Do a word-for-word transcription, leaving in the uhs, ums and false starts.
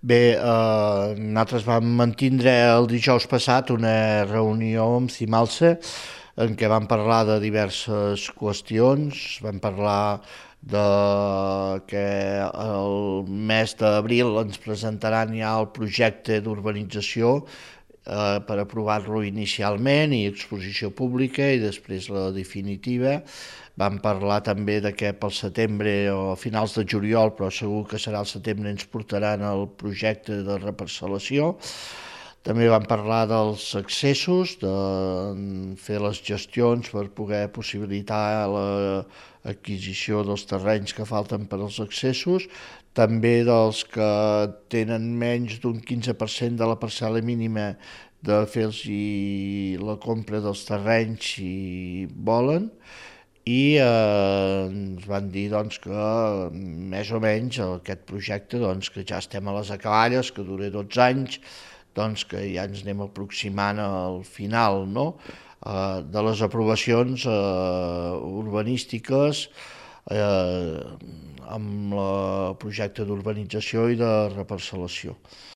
Bé, eh, nosaltres vam mantindre el dijous passat una reunió amb Cimalsa en què vam parlar de diverses qüestions, vam parlar de que el mes d'abril ens presentaran ja el projecte d'urbanització eh, per aprovar-lo inicialment i exposició pública i després la definitiva. Vam parlar també de que pel setembre o a finals de juliol, però segur que serà el setembre, ens portaran el projecte de reparcel·lació. També vam parlar dels accessos, de fer les gestions per poder possibilitar l'adquisició dels terrenys que falten per als accessos, també dels que tenen menys d'un quinze per cent de la parcel·la mínima de fer-los la compra dels terrenys si volen, i eh, ens van dir doncs, que més o menys aquest projecte doncs, que ja estem a les acaballes, que dura dotze anys, doncs que ja ens anem aproximant al final, no? eh, de les aprovacions eh, urbanístiques eh, amb el projecte d'urbanització i de reparcel·lació.